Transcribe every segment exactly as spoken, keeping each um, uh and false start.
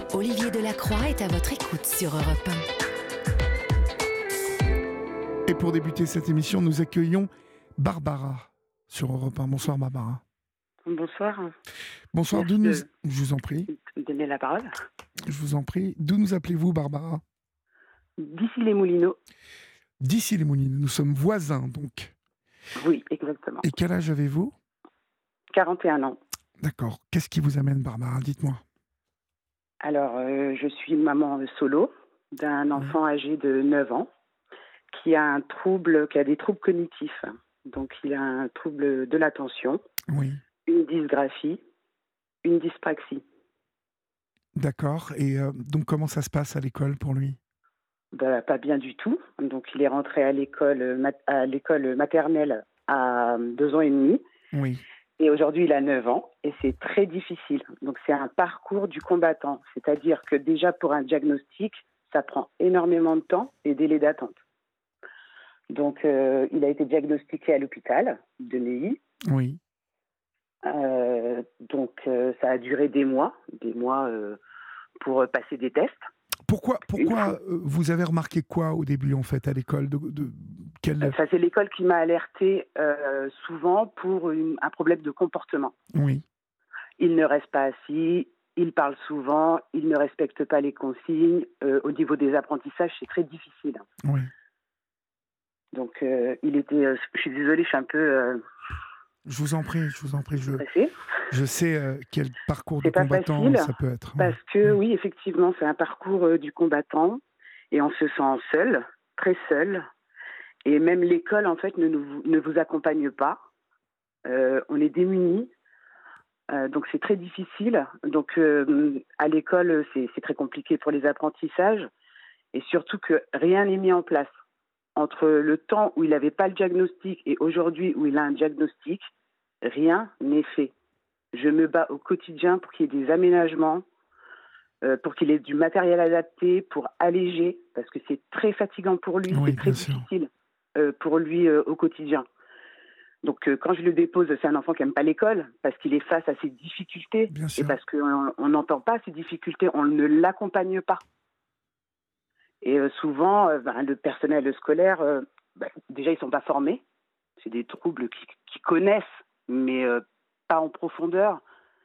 Olivier Delacroix est à votre écoute sur Europe un. Et pour débuter cette émission, nous accueillons Barbara sur Europe un. Bonsoir Barbara. Bonsoir. Bonsoir, Merci d'où nous... de Je vous en prie. me donner la parole. Je vous en prie. D'où nous appelez-vous Barbara? D'ici les Moulineaux. D'ici les Moulineaux. Nous sommes voisins donc. Oui, exactement. Et quel âge avez-vous? quarante et un ans. D'accord. Qu'est-ce qui vous amène Barbara? Dites-moi. Alors, euh, je suis maman solo d'un enfant oui. âgé de neuf ans qui a un trouble, qui a des troubles cognitifs. Donc, il a un trouble de l'attention, oui. une dysgraphie, une dyspraxie. D'accord. Et euh, donc, comment ça se passe à l'école pour lui? Ben, pas bien du tout. Donc, il est rentré à l'école, à l'école maternelle à deux ans et demi. Oui. Et aujourd'hui, il a neuf ans et c'est très difficile. Donc, c'est un parcours du combattant. C'est-à-dire que déjà, pour un diagnostic, ça prend énormément de temps et délai d'attente. Donc, euh, il a été diagnostiqué à l'hôpital de Neuilly. Oui. Euh, donc, euh, ça a duré des mois, des mois euh, pour passer des tests. Pourquoi, pourquoi vous avez remarqué quoi au début, en fait, à l'école de, de, quel... Ça, c'est l'école qui m'a alertée euh, souvent pour une, un problème de comportement. Oui. Il ne reste pas assis, il parle souvent, il ne respecte pas les consignes. Euh, au niveau des apprentissages, c'est très difficile. Oui. Donc, euh, il était... Euh, je suis désolée, je suis un peu... Euh, je vous en prie, je vous en prie. Je, stressée. je sais euh, quel parcours c'est de combattant facile, ça peut être. Parce que, oui, effectivement, c'est un parcours euh, du combattant et on se sent seul, très seul. Et même l'école, en fait, ne, nous, ne vous accompagne pas. Euh, on est démunis. Euh, donc, c'est très difficile. Donc, euh, à l'école, c'est, c'est très compliqué pour les apprentissages. Et surtout que rien n'est mis en place. Entre le temps où il n'avait pas le diagnostic et aujourd'hui où il a un diagnostic, rien n'est fait. Je me bats au quotidien pour qu'il y ait des aménagements, euh, pour qu'il ait du matériel adapté, pour alléger, parce que c'est très fatigant pour lui, oui, c'est très sûr. difficile euh, pour lui euh, au quotidien. Donc euh, quand je le dépose, c'est un enfant qui n'aime pas l'école, parce qu'il est face à ses difficultés, bien et sûr. parce qu'on n'entend pas ces difficultés, on ne l'accompagne pas. Et euh, souvent, euh, ben, le personnel scolaire, euh, ben, déjà, ils ne sont pas formés. C'est des troubles qu'ils, qu'ils connaissent, mais euh, pas en profondeur.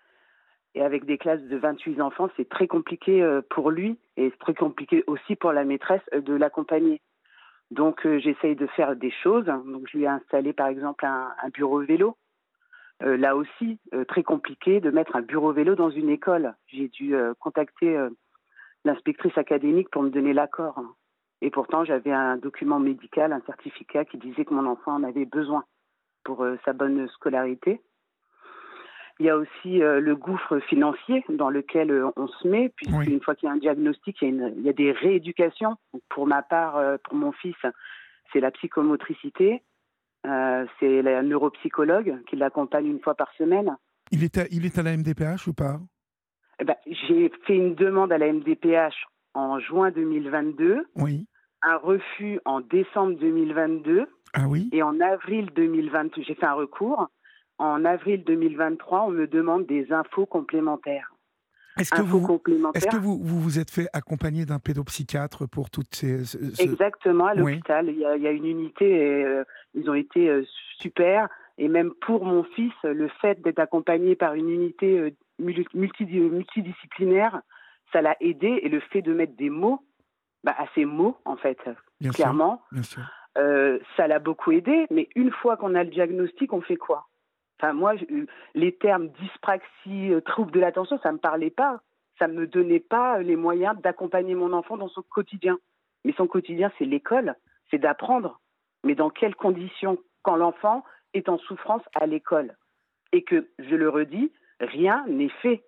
Et avec des classes de vingt-huit enfants, c'est très compliqué euh, pour lui et c'est très compliqué aussi pour la maîtresse euh, de l'accompagner. Donc, euh, j'essaye de faire des choses. Donc, je lui ai installé, par exemple, un, un bureau vélo. Euh, là aussi, euh, très compliqué de mettre un bureau vélo dans une école. J'ai dû euh, contacter... Euh, l'inspectrice académique pour me donner l'accord. Et pourtant, j'avais un document médical, un certificat qui disait que mon enfant en avait besoin pour euh, sa bonne scolarité. Il y a aussi euh, le gouffre financier dans lequel euh, on se met, puisqu'une oui. fois qu'il y a un diagnostic, il y a, une, il y a des rééducations. Donc, pour ma part, euh, pour mon fils, c'est la psychomotricité, euh, c'est la neuropsychologue qui l'accompagne une fois par semaine. Il est à, il est à la M D P H ou pas ? Eh ben, j'ai fait une demande à la M D P H en juin deux mille vingt-deux, oui. un refus en décembre deux mille vingt-deux, ah oui. et en avril deux mille vingt, j'ai fait un recours. En avril deux mille vingt-trois, on me demande des infos complémentaires. Est-ce que, vous, est-ce que vous, vous vous êtes fait accompagner d'un pédopsychiatre pour toutes ces... Ce, ce... Exactement, à l'hôpital. Oui. Il, y a, il y a une unité, et, euh, ils ont été euh, super. Et même pour mon fils, le fait d'être accompagné par une unité euh, multi, multidisciplinaire, ça l'a aidé. Et le fait de mettre des mots, bah, à ces mots, en fait, bien clairement, sûr, bien sûr. Euh, ça l'a beaucoup aidé. Mais une fois qu'on a le diagnostic, on fait quoi ? Enfin, moi, je, les termes dyspraxie, euh, trouble de l'attention, ça ne me parlait pas. Ça ne me donnait pas les moyens d'accompagner mon enfant dans son quotidien. Mais son quotidien, c'est l'école, c'est d'apprendre. Mais dans quelles conditions ? Quand l'enfant est en souffrance à l'école. Et que, je le redis, rien n'est fait.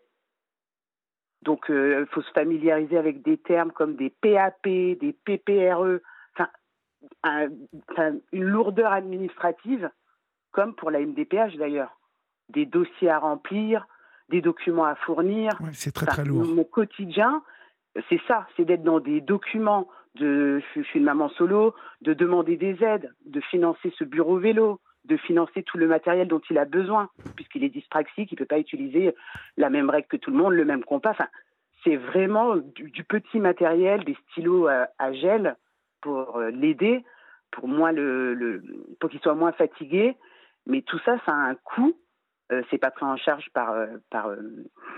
Donc, il euh, faut se familiariser avec des termes comme des P A P, des P P R E, enfin, un, un, une lourdeur administrative, comme pour la M D P H d'ailleurs. Des dossiers à remplir, des documents à fournir. Ouais, c'est très, enfin, très lourd. Mon quotidien, c'est ça, c'est d'être dans des documents, de, je suis une maman solo, de demander des aides, de financer ce bureau vélo, de financer tout le matériel dont il a besoin, puisqu'il est dyspraxique, il ne peut pas utiliser la même règle que tout le monde, le même compas. Enfin, c'est vraiment du, du petit matériel, des stylos à, à gel pour euh, l'aider, pour, moins le, le, pour qu'il soit moins fatigué. Mais tout ça, ça a un coût. Euh, c'est pas pris en charge par, euh, par, euh,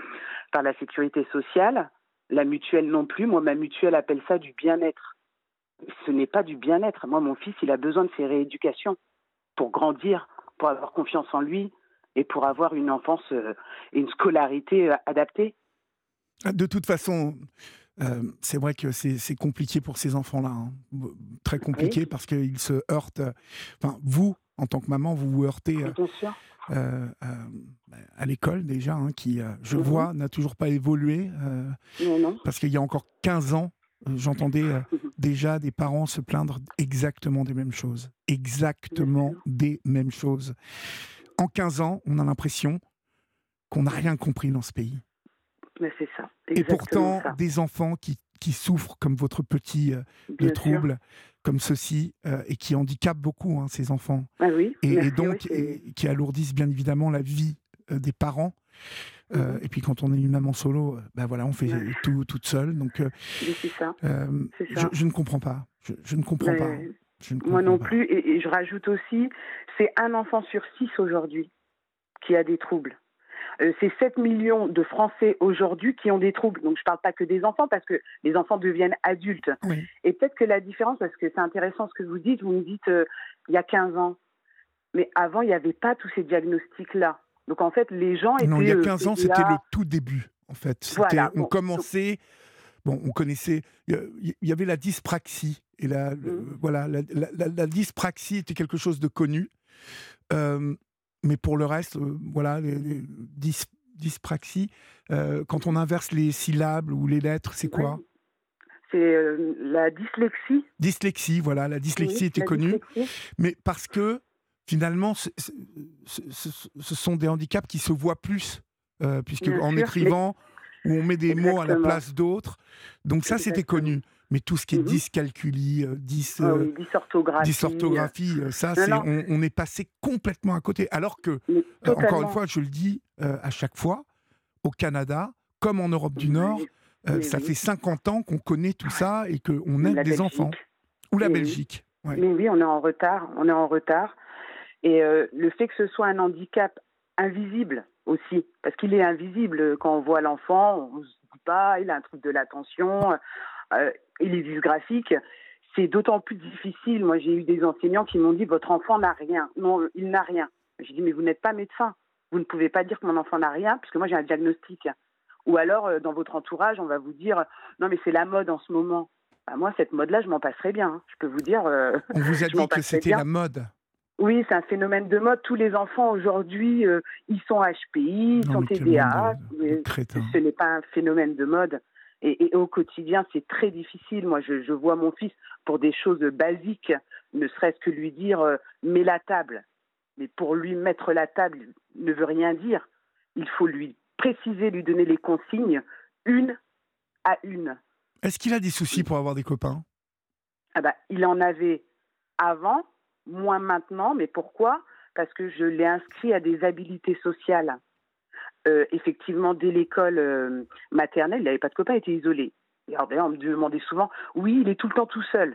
par la sécurité sociale. La mutuelle non plus. Moi, ma mutuelle appelle ça du bien-être. Ce n'est pas du bien-être. Moi, mon fils, il a besoin de ses rééducations pour grandir, pour avoir confiance en lui et pour avoir une enfance euh, et une scolarité euh, adaptée. De toute façon, euh, c'est vrai que c'est, c'est compliqué pour ces enfants-là. Hein. Très compliqué, oui. Parce qu'ils se heurtent. Euh, enfin, vous, en tant que maman, vous vous heurtez euh, Bien sûr. Euh, euh, à l'école déjà, hein, qui, euh, je mmh. vois, n'a toujours pas évolué. Euh, non, non. Parce qu'il y a encore quinze ans, j'entendais euh, déjà des parents se plaindre exactement des mêmes choses. Exactement des mêmes choses. En quinze ans, on a l'impression qu'on n'a rien compris dans ce pays. Mais c'est ça. Et pourtant, ça. des enfants qui, qui souffrent, comme votre petit, euh, de Bien troubles, sûr. comme ceux-ci, euh, et qui handicapent beaucoup hein, ces enfants. Ah oui, et, merci, et donc, oui, et, qui alourdissent bien évidemment la vie euh, des parents. Euh, mmh. Et puis quand on est une maman solo, euh, ben voilà, on fait ouais. tout toute seule. Donc, euh, c'est ça. Euh, c'est je, ça. je ne comprends pas. Je, je ne comprends Mais, pas. Je ne comprends moi non pas. plus. Et, et je rajoute aussi, c'est un enfant sur six aujourd'hui qui a des troubles. Euh, c'est sept millions de Français aujourd'hui qui ont des troubles. Donc je ne parle pas que des enfants parce que les enfants deviennent adultes. Oui. Et peut-être que la différence, parce que c'est intéressant ce que vous dites, vous me dites euh, il y a quinze ans. Mais avant, il n'y avait pas tous ces diagnostics-là. Donc en fait, les gens étaient... Non, il y a quinze euh, ans, c'était là... le tout début, en fait. C'était, voilà, on bon, commençait... Bon, on connaissait... Il y avait la dyspraxie. Et la, mmh. le, voilà, la, la, la, la dyspraxie était quelque chose de connu. Euh, mais pour le reste, euh, voilà, les, les dys, dyspraxie, euh, quand on inverse les syllabes ou les lettres, c'est quoi ? Oui. C'est euh, la dyslexie. Dyslexie, voilà, la dyslexie oui, était la connue. Dyslexie. Mais parce que, finalement, ce, ce, ce, ce sont des handicaps qui se voient plus, euh, puisque Bien en sûr, écrivant, mais... où on met des Exactement. mots à la place d'autres. Donc ça, Exactement. C'était connu. Mais tout ce qui est mm-hmm. dyscalculie, euh, dys, oh oui, dysorthographie, dysorthographie euh, ça, non, c'est, non. On, on est passé complètement à côté. Alors que, euh, encore une fois, je le dis euh, à chaque fois, au Canada, comme en Europe du Nord, euh, oui, ça oui. fait cinquante ans qu'on connaît tout ça et qu'on aide des enfants. Ou la oui, Belgique. Oui. Ouais. Mais oui, on est en retard. On est en retard. Et euh, le fait que ce soit un handicap invisible aussi, parce qu'il est invisible quand on voit l'enfant, on ne se dit pas, il a un trouble de l'attention, euh, il est dysgraphique. C'est d'autant plus difficile. Moi, j'ai eu des enseignants qui m'ont dit « Votre enfant n'a rien. » Non, il n'a rien. J'ai dit « Mais vous n'êtes pas médecin. Vous ne pouvez pas dire que mon enfant n'a rien, puisque moi, j'ai un diagnostic. » Ou alors, euh, dans votre entourage, on va vous dire « Non, mais c'est la mode en ce moment. » Bah, moi, cette mode-là, je m'en passerais bien. Hein. Je peux vous dire... Euh, on vous a dit que c'était bien. La mode. Oui, c'est un phénomène de mode. Tous les enfants, aujourd'hui, euh, ils sont H P I, ils non, sont T D A H. De, de ce n'est pas un phénomène de mode. Et, et au quotidien, c'est très difficile. Moi, je, je vois mon fils pour des choses basiques, ne serait-ce que lui dire euh, « mets la table ». Mais pour lui, mettre la table ne veut rien dire. Il faut lui préciser, lui donner les consignes, une à une. Est-ce qu'il a des soucis pour avoir des copains ? Ah bah, il en avait avant, moins maintenant. Mais pourquoi ? Parce que je l'ai inscrit à des habilités sociales. Euh, effectivement, dès l'école euh, maternelle, il n'avait pas de copains, il était isolé. Et alors, d'ailleurs, on me demandait souvent, oui, il est tout le temps tout seul.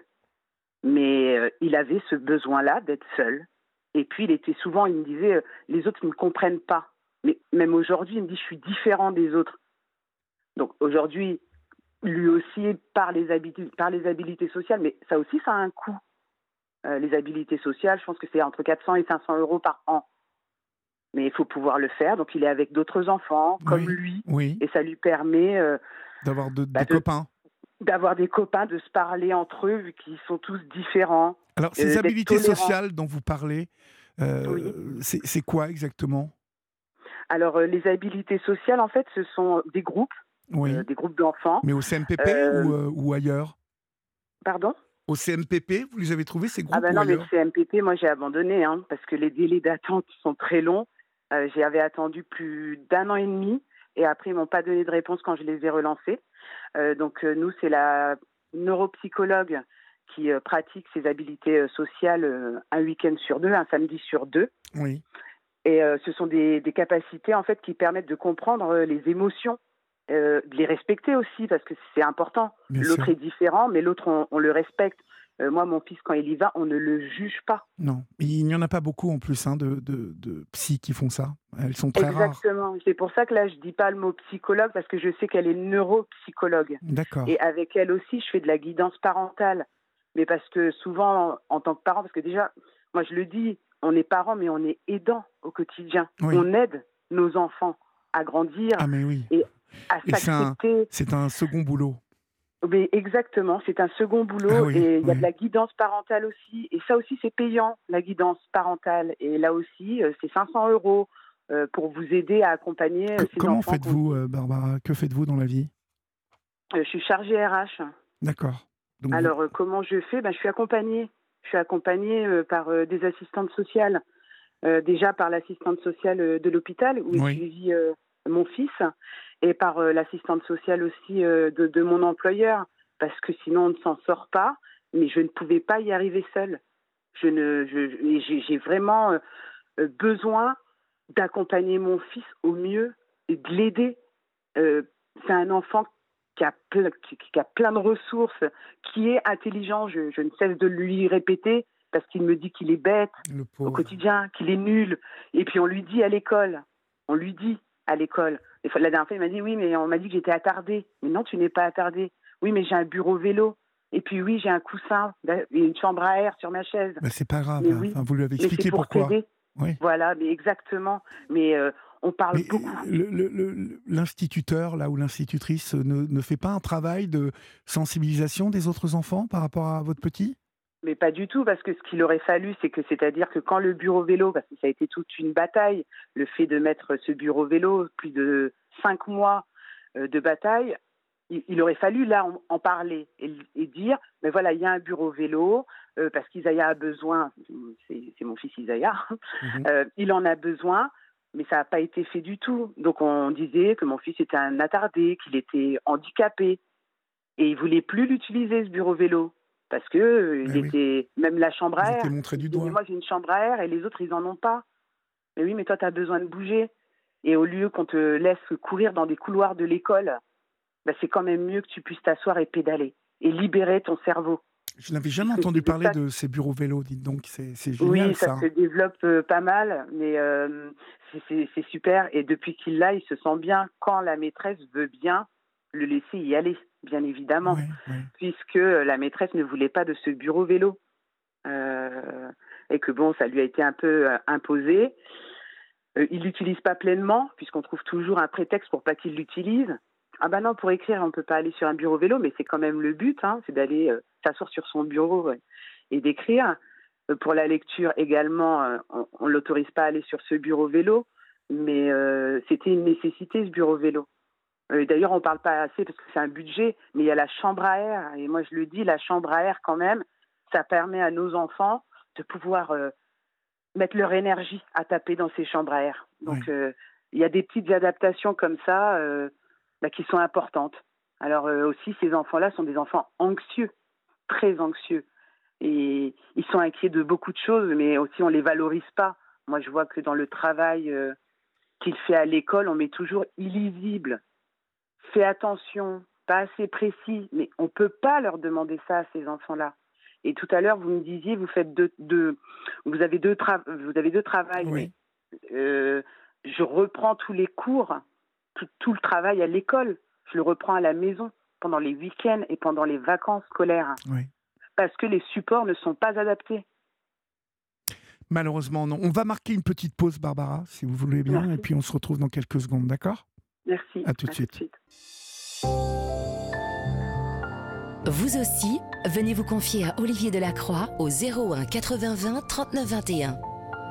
Mais euh, il avait ce besoin-là d'être seul. Et puis, il était souvent, il me disait, euh, les autres ne me comprennent pas. Mais même aujourd'hui, il me dit, je suis différent des autres. Donc, aujourd'hui, lui aussi, par les habilités, par les habilités sociales, mais ça aussi, ça a un coût. Euh, les habilités sociales, je pense que c'est entre quatre cents et cinq cents euros par an. Mais il faut pouvoir le faire. Donc, il est avec d'autres enfants, comme oui, lui. Oui. Et ça lui permet... Euh, d'avoir de, bah, des de, copains. D'avoir des copains, de se parler entre eux, vu qu'ils sont tous différents. Alors, ces euh, habilités sociales dont vous parlez, euh, oui. c'est, c'est quoi exactement ? Alors, euh, les habilités sociales, en fait, ce sont des groupes, oui. euh, des groupes d'enfants. Mais au C M P P euh... ou, euh, ou ailleurs ? Pardon ? Au C M P P, vous les avez trouvés, ces groupes ? Ah ben ou non, ailleurs ? mais C M P P, moi, j'ai abandonné, hein, parce que les délais d'attente sont très longs. Euh, j'avais attendu plus d'un an et demi, et après, ils ne m'ont pas donné de réponse quand je les ai relancés. Euh, donc, euh, nous, c'est la neuropsychologue qui euh, pratique ces habilités euh, sociales euh, un week-end sur deux, un samedi sur deux. Oui. Et euh, ce sont des, des capacités, en fait, qui permettent de comprendre euh, les émotions euh, de les respecter aussi, parce que c'est important. Bien L'autre sûr. est différent, mais l'autre, on, on le respecte. Euh, moi, mon fils, quand il y va, on ne le juge pas. Non, il n'y en a pas beaucoup en plus hein, de, de, de psys qui font ça. Elles sont très rares. Exactement. C'est pour ça que là, je dis pas le mot psychologue, parce que je sais qu'elle est neuropsychologue. D'accord. Et avec elle aussi, je fais de la guidance parentale. Mais parce que souvent, en tant que parent, parce que déjà, moi je le dis, on est parents, mais on est aidants au quotidien. Oui. On aide nos enfants à grandir Ah mais oui. et à Et c'est un, s'accepter. c'est un second boulot. Mais exactement, c'est un second boulot Ah oui, et il y a oui. de la guidance parentale aussi. Et ça aussi, c'est payant, la guidance parentale. Et là aussi, euh, c'est cinq cents euros euh, pour vous aider à accompagner euh, Que- ces comment enfants. faites-vous, euh, Barbara? Que faites-vous dans la vie? Euh, je suis chargée R H. D'accord. Donc vous- Alors, euh, comment je fais ben, Je suis accompagnée. Je suis accompagnée euh, par euh, des assistantes sociales. Euh, déjà par l'assistante sociale euh, de l'hôpital où Oui. est suivi euh, mon fils et par euh, l'assistante sociale aussi euh, de, de mon employeur parce que sinon on ne s'en sort pas. Mais je ne pouvais pas y arriver seule. Je ne, je, et j'ai, j'ai vraiment euh, euh, besoin d'accompagner mon fils au mieux et de l'aider. Euh, c'est un enfant qui a, plein, qui, qui a plein de ressources, qui est intelligent. Je, je ne cesse de lui répéter parce qu'il me dit qu'il est bête Le au pauvre. quotidien, qu'il est nul. Et puis on lui dit à l'école, on lui dit à l'école. Des fois, la dernière fois, il m'a dit oui, mais on m'a dit que j'étais attardée. Mais non, tu n'es pas attardée. Oui, mais j'ai un bureau vélo. Et puis oui, j'ai un coussin et une chambre à air sur ma chaise. Bah, c'est pas grave. Mais hein. oui, Enfin, vous lui avez mais c'est expliqué pour pourquoi. t'aider. Oui. Voilà, mais exactement. Mais euh, on parle Mais beaucoup. le- le- le- l'instituteur, là, ou l'institutrice, ne, ne fait pas un travail de sensibilisation des autres enfants par rapport à votre petit? Mais pas du tout, parce que ce qu'il aurait fallu, c'est que, c'est-à-dire que quand le bureau vélo, parce que ça a été toute une bataille, le fait de mettre ce bureau vélo, plus de cinq mois euh, de bataille, il, il aurait fallu là en, en parler et, et dire, mais voilà, il y a un bureau vélo, euh, parce qu'Isaiah a besoin, c'est, c'est mon fils Isaiah, Mhm. euh, il en a besoin, mais ça n'a pas été fait du tout. Donc on disait que mon fils était un attardé, qu'il était handicapé, et il voulait plus l'utiliser, ce bureau vélo. Parce que euh, il Eh oui. était même la chambre à Vous air. étiez montré du Il disait, doigt. mais moi j'ai une chambre à air et les autres ils en ont pas. Mais oui, mais toi tu as besoin de bouger. Et au lieu qu'on te laisse courir dans des couloirs de l'école, bah, c'est quand même mieux que tu puisses t'asseoir et pédaler et libérer ton cerveau. Je n'avais jamais Parce que entendu c'est de parler ça- de ces bureaux vélos, dites donc. C'est, c'est génial, Oui, ça, ça. se développe euh, pas mal, mais euh, c'est, c'est, c'est super. Et depuis qu'il l'a, il se sent bien quand la maîtresse veut bien le laisser y aller, bien évidemment. Ouais, ouais. Puisque la maîtresse ne voulait pas de ce bureau vélo. Euh, et que bon, ça lui a été un peu euh, imposé. Euh, il l'utilise pas pleinement, puisqu'on trouve toujours un prétexte pour pas qu'il l'utilise. Ah ben non, pour écrire, on peut pas aller sur un bureau vélo, mais c'est quand même le but, hein, c'est d'aller euh, s'asseoir sur son bureau ouais, et d'écrire. Euh, pour la lecture également, euh, on, on l'autorise pas à aller sur ce bureau vélo, mais euh, c'était une nécessité ce bureau vélo. Euh, D'ailleurs, on ne parle pas assez parce que c'est un budget, mais il y a la chambre à air. Et moi, je le dis, la chambre à air, quand même, ça permet à nos enfants de pouvoir euh, mettre leur énergie à taper dans ces chambres à air. Donc, Oui. euh, il y a des petites adaptations comme ça euh, bah, qui sont importantes. Alors euh, aussi, ces enfants-là sont des enfants anxieux, très anxieux. Et ils sont inquiets de beaucoup de choses, mais aussi on ne les valorise pas. Moi, je vois que dans le travail euh, qu'il fait à l'école, on met toujours illisible. Fais attention, pas assez précis, mais on ne peut pas leur demander ça à ces enfants-là. Et tout à l'heure, vous me disiez, vous faites deux, deux vous avez deux, tra- vous avez deux travails, Oui. mais euh, je reprends tous les cours, tout, tout le travail à l'école, je le reprends à la maison pendant les week-ends et pendant les vacances scolaires, Oui. parce que les supports ne sont pas adaptés. Malheureusement, non. On va marquer une petite pause, Barbara, si vous voulez bien, Merci. et puis on se retrouve dans quelques secondes, d'accord? Merci. À tout de suite. Vous aussi, venez vous confier à Olivier Delacroix au zéro un quatre-vingts vingt trente-neuf vingt et un.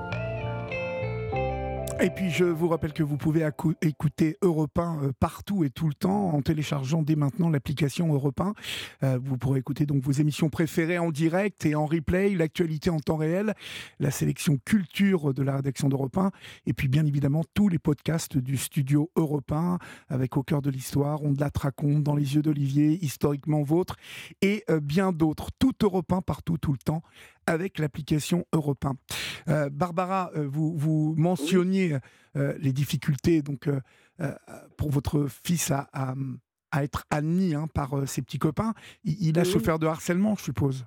Et puis je vous rappelle que vous pouvez accou- écouter Europe un euh, partout et tout le temps en téléchargeant dès maintenant l'application Europe un. Euh, vous pourrez écouter donc vos émissions préférées en direct et en replay, l'actualité en temps réel, la sélection culture de la rédaction d'Europe un et puis bien évidemment tous les podcasts du studio Europe un avec Au cœur de l'histoire, On de la raconte, Dans les yeux d'Olivier, Historiquement vôtre et euh, bien d'autres. Tout Europe un partout tout le temps avec l'application Europe un. Euh, Barbara, euh, vous, vous mentionniez euh, les difficultés donc euh, euh, pour votre fils à, à, à être admis hein, par euh, ses petits copains. Il, il a Oui. souffert de harcèlement, je suppose.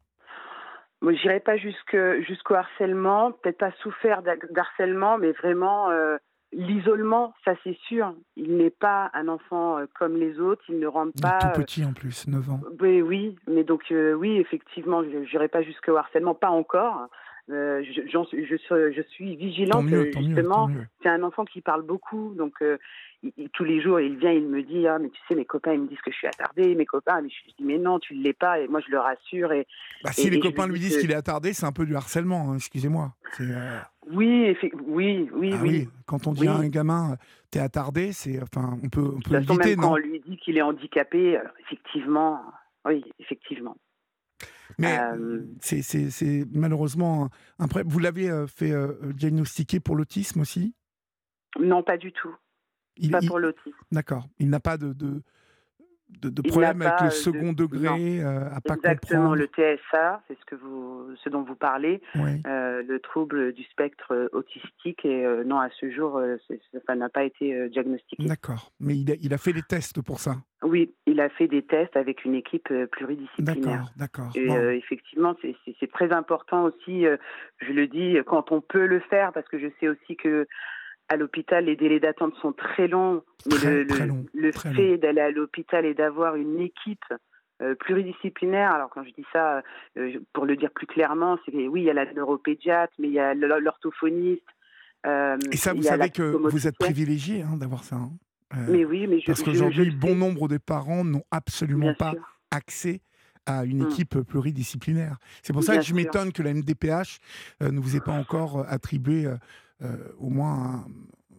Moi, je n'irai pas jusque, jusqu'au harcèlement, peut-être pas souffert d'harcèlement, mais vraiment euh, l'isolement, ça c'est sûr. Il n'est pas un enfant euh, comme les autres, il ne rentre Il est tout pas... Euh, petit en plus, neuf ans. oui, oui, mais donc euh, oui, effectivement, je n'irai pas jusqu'au harcèlement, pas encore. Euh, je, j'en suis- je, suis- je suis Tant vigilante, mieux, euh, tant mieux, tant justement. mieux. C'est un enfant qui parle beaucoup, donc euh, il- il- tous les jours, il vient, il me dit, ah, mais tu sais, mes copains, ils me disent que je suis attardée, mes copains, mais je, je dis, mais non, tu ne l'es pas, et moi, je le rassure, et, Bah, si les et, et je lui copains lui dis disent que qu'il est attardé, c'est un peu du harcèlement, hein, excusez-moi. C'est, euh... oui, effe- oui, oui, Ah oui, oui, quand on dit à oui. un gamin, t'es attardé, c'est, enfin, on peut, on De peut toute façon, éviter, même quand non? on lui dit qu'il est handicapé, alors, effectivement, oui, effectivement. Mais Euh, c'est, c'est, c'est malheureusement un problème. Vous l'avez euh, fait euh, diagnostiquer pour l'autisme aussi? non, pas du tout, Il, pas il- pour l'autisme. D'accord. Il n'a pas de, de, de, de Il n'a problème avec le pas euh, de... second Non. degré, euh, à pas Exactement, le comprendre. T S A, c'est ce que vous, ce dont vous parlez, Oui. euh, le trouble du spectre euh, autistique. Et euh, non, à ce jour, euh, c'est- ça n'a pas été euh, diagnostiqué. D'accord. Mais il a, il a fait des tests pour ça. Oui, il a fait des tests avec une équipe euh, pluridisciplinaire. D'accord, d'accord. Et Bon. euh, effectivement, c'est c'est- c'est très important aussi. euh, je le dis quand on peut le faire, parce que je sais aussi que à l'hôpital, les délais d'attente sont très longs. Mais Très, le, très le, long. le Très long. fait d'aller à l'hôpital et d'avoir une équipe euh, pluridisciplinaire, alors quand je dis ça, euh, pour le dire plus clairement, c'est que oui, il y a la neuropédiatre, mais il y a l- l'orthophoniste, euh, Et ça, il vous y a la savez que vous êtes psychomotricienne. privilégié hein, d'avoir ça. Hein. Euh, Mais oui, mais je, parce je, je qu'aujourd'hui, le bon sais, nombre des parents n'ont absolument bien pas sûr. accès à une Mm, équipe pluridisciplinaire. C'est pour ça que bien je sûr. m'étonne que la M D P H euh, ne vous ait pas encore euh, attribué euh, euh, au moins un-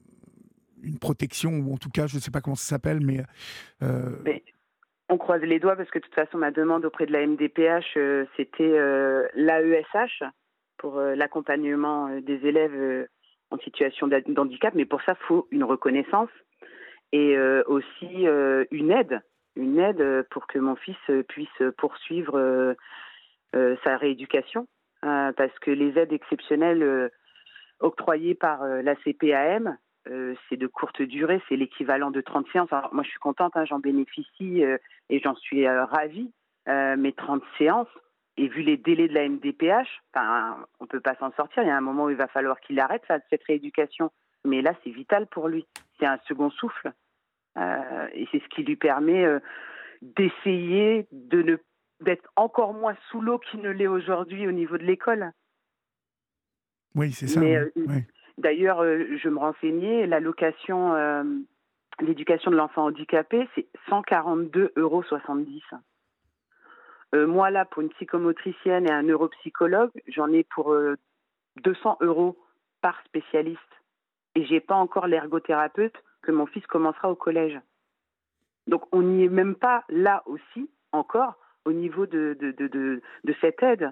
une protection, ou en tout cas, je ne sais pas comment ça s'appelle, mais... euh, Mais on croise les doigts parce que de toute façon, ma demande auprès de la M D P H, euh, c'était euh, l'A E S H pour euh, l'accompagnement euh, des élèves euh, en situation d'ha- d'handicap. Mais pour ça, il faut une reconnaissance et euh, aussi euh, une aide. Une aide euh, pour que mon fils euh, puisse poursuivre euh, euh, sa rééducation. Euh, parce que les aides exceptionnelles euh, octroyées par euh, la C P A M, euh, c'est de courte durée, c'est l'équivalent de trente séances. Alors, moi, je suis contente, hein, j'en bénéficie euh, et j'en suis euh, ravie. Euh, mais trente séances, et vu les délais de la M D P H, on ne peut pas s'en sortir. Il y a un moment où il va falloir qu'il arrête ça, cette rééducation. Mais là, c'est vital pour lui. C'est un second souffle. Euh, et c'est ce qui lui permet euh, d'essayer de ne d'être encore moins sous l'eau qu'il ne l'est aujourd'hui au niveau de l'école. oui, c'est ça, Mais oui. euh, oui. d'ailleurs, euh, je me renseignais, l'allocation, euh, l'éducation de l'enfant handicapé, c'est cent quarante-deux euros soixante-dix. Euh, moi, là, pour une psychomotricienne et un neuropsychologue, j'en ai pour euh, deux cents euros par spécialiste. Et j'ai pas encore l'ergothérapeute que mon fils commencera au collège. Donc, on n'y est même pas là aussi, encore, au niveau de, de, de, de, de cette aide.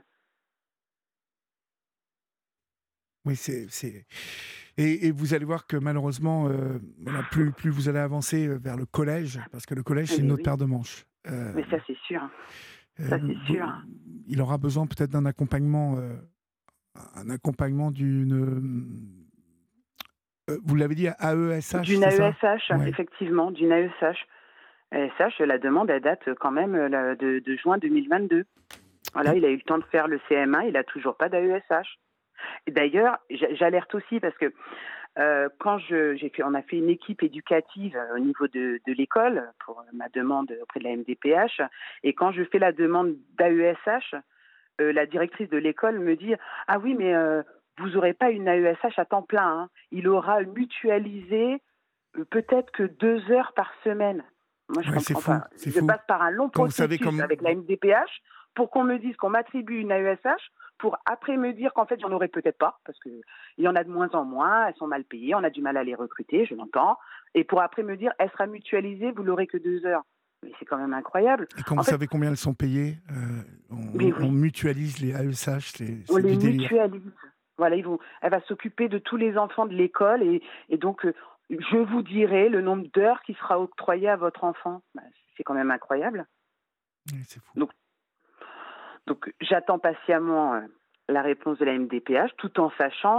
Oui, c'est, c'est... Et, et vous allez voir que malheureusement, euh, voilà, plus, plus vous allez avancer euh, vers le collège, parce que le collège, Ah, c'est une mais autre oui, paire de manches. Euh, mais ça, c'est sûr. euh, Ça, c'est vous- sûr. il aura besoin peut-être d'un accompagnement, euh, un accompagnement d'une... euh, vous l'avez dit, A E S H, D'une c'est ça? A E S H, Ouais. effectivement, d'une A E S H. A E S H, la demande, elle date quand même euh, de, de juin deux mille vingt-deux. Voilà, Et- il a eu le temps de faire le C M un, il n'a toujours pas d'A E S H. Et d'ailleurs, j'a- j'alerte aussi parce que euh, quand je, j'ai fait, on a fait une équipe éducative euh, au niveau de, de l'école pour ma demande auprès de la M D P H, et quand je fais la demande d'A E S H, euh, la directrice de l'école me dit « Ah oui, mais euh, vous n'aurez pas une A E S H à temps plein, hein. Il aura mutualisé euh, peut-être que deux heures par semaine. » Moi, je Ouais, c'est comprends fou, pas. c'est Je fou. passe par un long Quand vous savez processus comme... avec la M D P H pour qu'on me dise qu'on m'attribue une A E S H, pour après me dire qu'en fait, j'en aurais peut-être pas, parce qu'il y en a de moins en moins, elles sont mal payées, on a du mal à les recruter, je l'entends, et pour après me dire, elle sera mutualisée, vous l'aurez que deux heures. Mais c'est quand même incroyable. Et quand En vous fait, savez combien elles sont payées, euh, mais on, on oui, mutualise les A E S H, c'est, on c'est les du délire. mutualise. Voilà, ils vont, elle va s'occuper de tous les enfants de l'école, et, et donc, euh, je vous dirai le nombre d'heures qui sera octroyé à votre enfant. Bah, c'est quand même incroyable. Ouais, c'est fou. Donc, Donc, j'attends patiemment euh, la réponse de la M D P H, tout en sachant, mais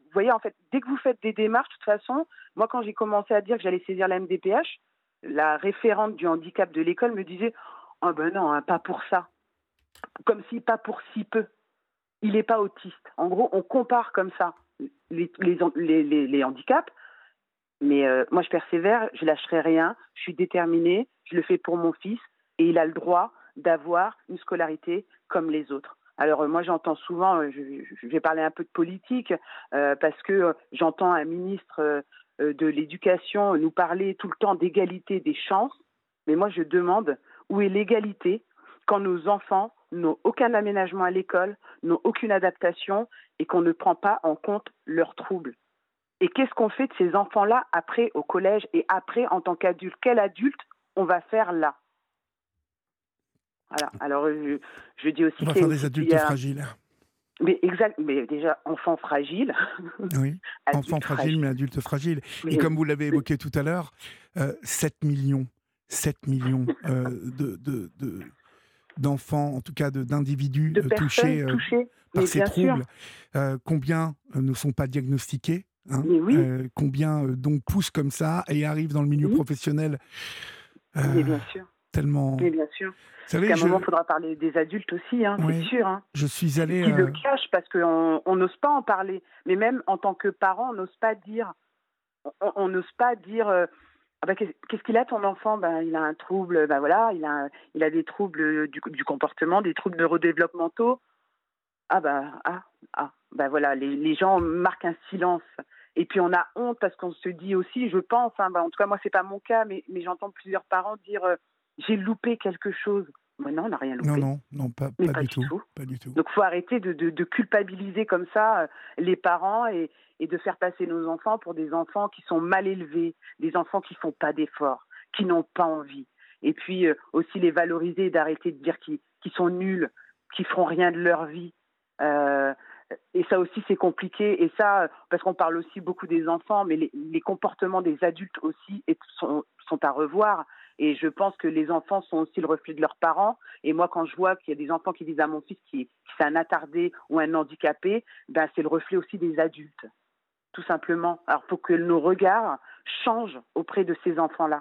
vous voyez, en fait, dès que vous faites des démarches, de toute façon, moi, quand j'ai commencé à dire que j'allais saisir la M D P H, la référente du handicap de l'école me disait « Oh ben non, hein, pas pour ça ». Comme si pas pour si peu. Il n'est pas autiste. En gros, on compare comme ça les, les, les, les, les handicaps. Mais euh, moi, je persévère, je lâcherai rien, je suis déterminée, je le fais pour mon fils et il a le droit d'avoir une scolarité comme les autres. Alors euh, moi, j'entends souvent, euh, je, je vais parler un peu de politique, euh, parce que euh, j'entends un ministre euh, de l'Éducation nous parler tout le temps d'égalité des chances. Mais moi, je demande où est l'égalité quand nos enfants n'ont aucun aménagement à l'école, n'ont aucune adaptation et qu'on ne prend pas en compte leurs troubles. Et qu'est-ce qu'on fait de ces enfants-là après au collège et après en tant qu'adulte? Quel adulte on va faire là? Voilà. Alors je, je dis aussi on va qu'il y a faire des adultes a... fragiles. Mais exact. Mais déjà enfants fragiles. Oui. Enfants fragiles, mais adultes fragiles. Mais... Et comme vous l'avez évoqué tout à l'heure, euh, sept millions, sept millions euh, de, de, de, d'enfants, en tout cas de, d'individus de euh, touchés, euh, touchées par mais ces troubles. Euh, combien euh, ne sont pas diagnostiqués? Hein, oui. euh, combien euh, donc poussent comme ça et arrivent dans le milieu oui. professionnel euh, mais bien sûr. Tellement. Mais bien sûr. Vous savez, parce qu'à je... un moment, il faudra parler des adultes aussi, hein, oui. c'est sûr. Hein. Je suis allé. Qui euh... le cachent parce qu'on on n'ose pas en parler. Mais même en tant que parent, on n'ose pas dire. On n'ose pas dire. Euh, ah bah, qu'est-ce qu'il a ton enfant? Ben, il a un trouble. Ben voilà, il a, il a des troubles du, du comportement, des troubles neurodéveloppementaux. Ah ben ah ah ben voilà, les, les gens marquent un silence. Et puis on a honte parce qu'on se dit aussi, je pense, hein, ben en tout cas moi c'est pas mon cas, mais, mais j'entends plusieurs parents dire euh, j'ai loupé quelque chose. Mais non, on n'a rien loupé. Non, non, non, pas, mais pas, pas du, du tout, tout. Pas du tout. Donc il faut arrêter de, de, de culpabiliser comme ça euh, les parents et, et de faire passer nos enfants pour des enfants qui sont mal élevés, des enfants qui font pas d'efforts, qui n'ont pas envie. Et puis euh, aussi les valoriser et d'arrêter de dire qu'ils, qu'ils sont nuls, qu'ils feront rien de leur vie. Euh, et ça aussi c'est compliqué, et ça parce qu'on parle aussi beaucoup des enfants, mais les, les comportements des adultes aussi sont, sont à revoir, et je pense que les enfants sont aussi le reflet de leurs parents. Et moi quand je vois qu'il y a des enfants qui disent à mon fils qui, qui c'est un attardé ou un handicapé, ben c'est le reflet aussi des adultes, tout simplement. Alors il faut que nos regards changent auprès de ces enfants-là.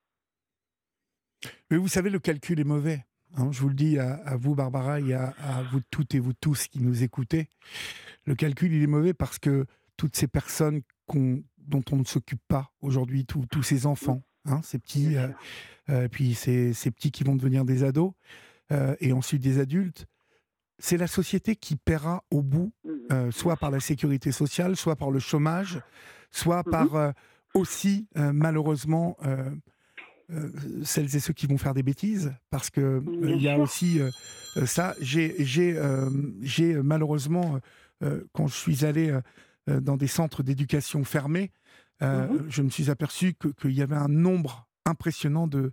Mais vous savez, le calcul est mauvais. Hein, je vous le dis à, à vous, Barbara, et à, à vous toutes et vous tous qui nous écoutez. Le calcul, il est mauvais parce que toutes ces personnes qu'on, dont on ne s'occupe pas aujourd'hui, tous, tous ces enfants, hein, ces petits, euh, euh, puis ces, ces petits qui vont devenir des ados, euh, et ensuite des adultes, c'est la société qui paiera au bout, euh, soit par la sécurité sociale, soit par le chômage, soit par euh, aussi, euh, malheureusement... Euh, Euh, celles et ceux qui vont faire des bêtises, parce que il euh, y a aussi euh, ça. J'ai, j'ai, euh, j'ai malheureusement, euh, quand je suis allé euh, dans des centres d'éducation fermés, euh, mm-hmm. je me suis aperçu que, qu'il y avait un nombre impressionnant de,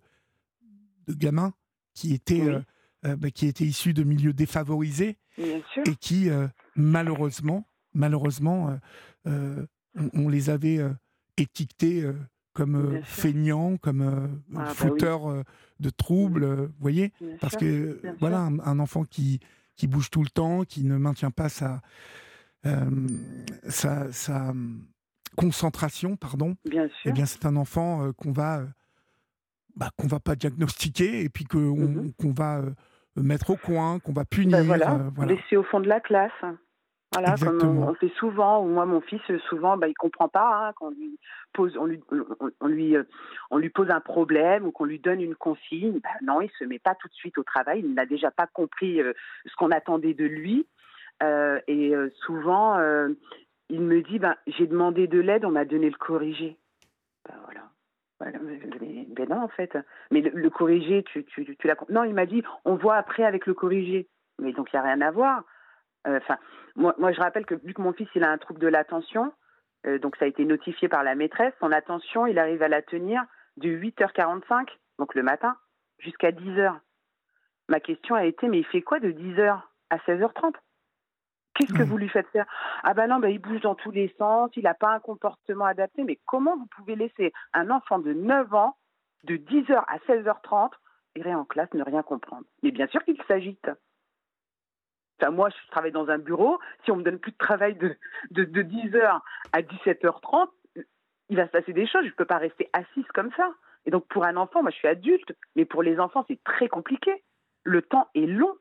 de gamins qui étaient, oui. euh, euh, bah, qui étaient issus de milieux défavorisés et qui, euh, malheureusement, malheureusement, euh, euh, on, on les avait euh, étiquetés euh, comme euh, feignants, comme euh, ah, fauteurs bah oui. euh, de troubles, vous euh, voyez, bien parce sûr, que voilà, un, un enfant qui qui bouge tout le temps, qui ne maintient pas sa euh, sa, sa concentration, pardon. Bien sûr. Eh bien, c'est un enfant euh, qu'on va euh, bah, qu'on va pas diagnostiquer et puis que on, mm-hmm. qu'on va euh, mettre au coin, qu'on va punir. Ben voilà. Euh, voilà. Laisser au fond de la classe. Voilà, comme on, on fait souvent, ou moi mon fils souvent, bah, il comprend pas hein, quand on lui pose, on lui, on, on lui, on lui pose un problème ou qu'on lui donne une consigne. Bah, non, il se met pas tout de suite au travail. Il n'a déjà pas compris euh, ce qu'on attendait de lui. Euh, et euh, souvent, euh, il me dit, bah, j'ai demandé de l'aide, on m'a donné le corrigé. Ben voilà. Mais, mais non en fait. Mais le, le corrigé, tu, tu, tu, tu l'as. Non, il m'a dit, on voit après avec le corrigé. Mais donc il y a rien à voir. Enfin, euh, moi, moi, je rappelle que vu que mon fils il a un trouble de l'attention, euh, donc ça a été notifié par la maîtresse, son attention, il arrive à la tenir de huit heures quarante-cinq, donc le matin, jusqu'à dix heures. Ma question a été, mais il fait quoi de dix heures à seize heures trente? Qu'est-ce que mmh. vous lui faites faire? Ah ben non, ben il bouge dans tous les sens, il n'a pas un comportement adapté. Mais comment vous pouvez laisser un enfant de neuf ans, de dix heures à seize heures trente, errer en classe, ne rien comprendre? Mais bien sûr qu'il s'agite. Enfin, moi, je travaille dans un bureau. Si on me donne plus de travail de, de, de dix heures à dix-sept heures trente, il va se passer des choses. Je ne peux pas rester assise comme ça. Et donc, pour un enfant, moi, je suis adulte, mais pour les enfants, c'est très compliqué. Le temps est long.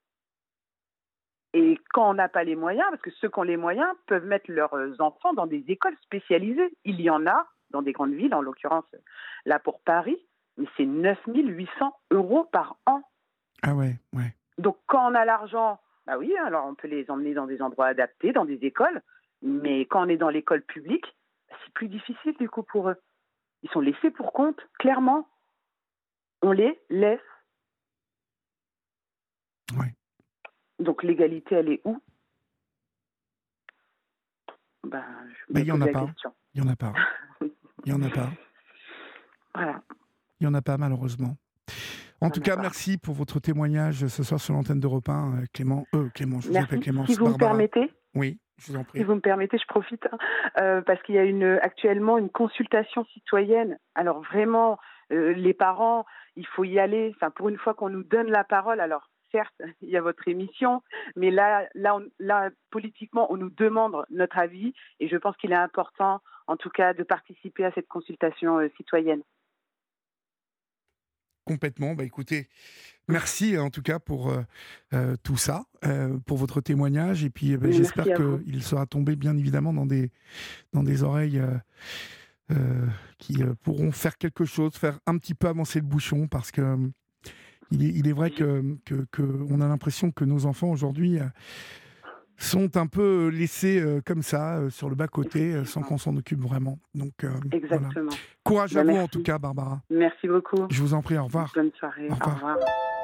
Et quand on n'a pas les moyens, parce que ceux qui ont les moyens peuvent mettre leurs enfants dans des écoles spécialisées. Il y en a dans des grandes villes, en l'occurrence, là pour Paris, mais c'est neuf mille huit cents euros par an. Ah ouais, ouais. Donc, quand on a l'argent, bah oui, alors on peut les emmener dans des endroits adaptés, dans des écoles, mais quand on est dans l'école publique, c'est plus difficile du coup pour eux. Ils sont laissés pour compte, clairement. On les laisse. Ouais. Donc, l'égalité, elle est où? Ben, je Ben, me il n'y en pose a la pas. question. Il n'y en a pas. Il n'y en a pas. Voilà. Il n'y en a pas, malheureusement. En Il y tout en a cas, pas. merci pour votre témoignage ce soir sur l'antenne d'Europe un, euh, Clément. Euh, Clément, je vous Merci. appelle Clémence. Si vous me Barbara. permettez, Oui, je vous en prie. si vous me permettez, je profite hein, euh, parce qu'il y a une, actuellement une consultation citoyenne. Alors vraiment, euh, les parents, il faut y aller. Enfin, pour une fois qu'on nous donne la parole, alors certes, il y a votre émission, mais là, là, on- là, politiquement, on nous demande notre avis et je pense qu'il est important, en tout cas, de participer à cette consultation euh, citoyenne. Complètement. Bah, écoutez, merci en tout cas pour euh, euh, tout ça, euh, pour votre témoignage. Et puis, euh, bah, Merci j'espère à vous. qu'il sera tombé, bien évidemment, dans des, dans des oreilles euh, euh, qui euh, pourront faire quelque chose, faire un petit peu avancer le bouchon, parce que euh, il, est, il est vrai que, que, que on a l'impression que nos enfants aujourd'hui euh, sont un peu laissés euh, comme ça, euh, sur le bas-côté, euh, sans qu'on s'en occupe vraiment. Donc, euh, voilà. Exactement. Courage Bah, à vous, merci. en tout cas, Barbara. Merci beaucoup. Je vous en prie, au revoir. Bonne soirée. Au Au revoir. revoir.